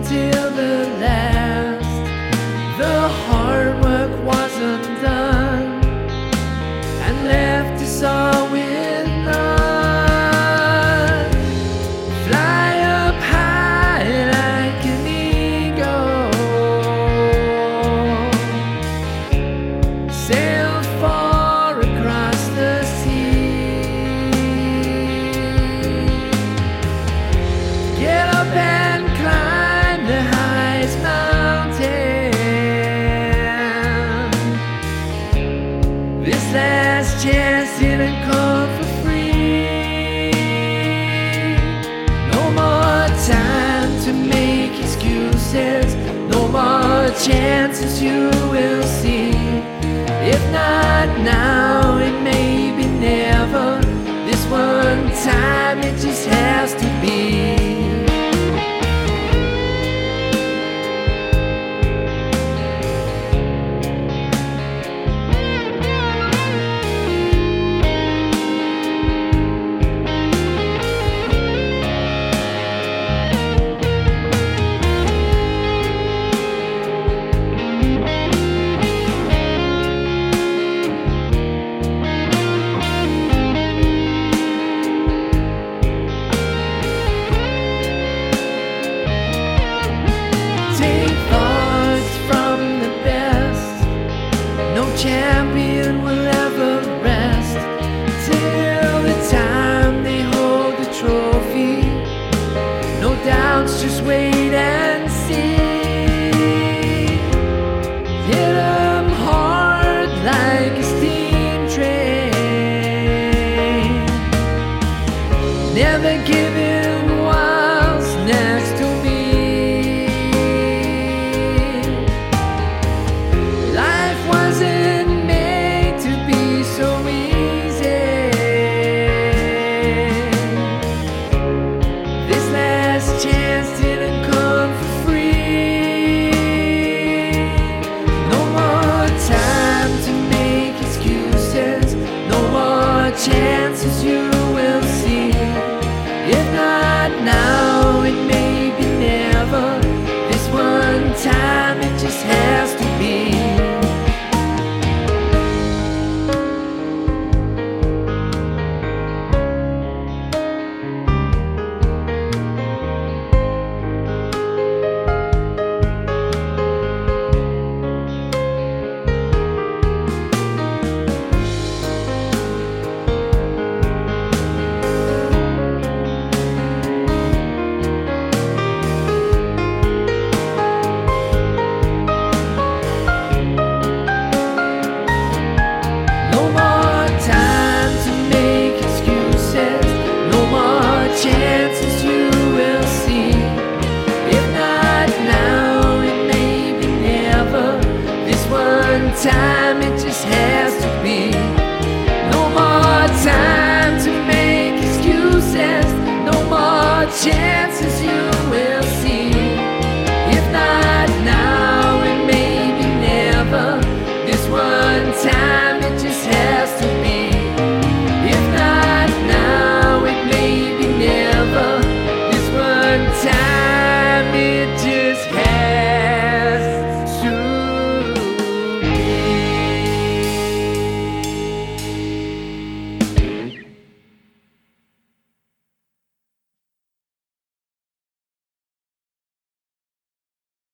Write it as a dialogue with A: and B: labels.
A: till the last. The hard work wasn't done and left us all with none. Fly up high like an eagle, sail far across the sea. Get up and climb the highest mountain. This last chance didn't come for free. No more time to make excuses, no more chances, you will see. If not now, it may be never. This one time it just has to be. Champion will ever rest till the time they hold the trophy. No doubts, just wait and see. Hit 'em hard like a steam train. Never give in whilst next to me. Life wasn't chance didn't come for free. No more time to make excuses, no more chances, you will see. If not now, it may be never. This one time it just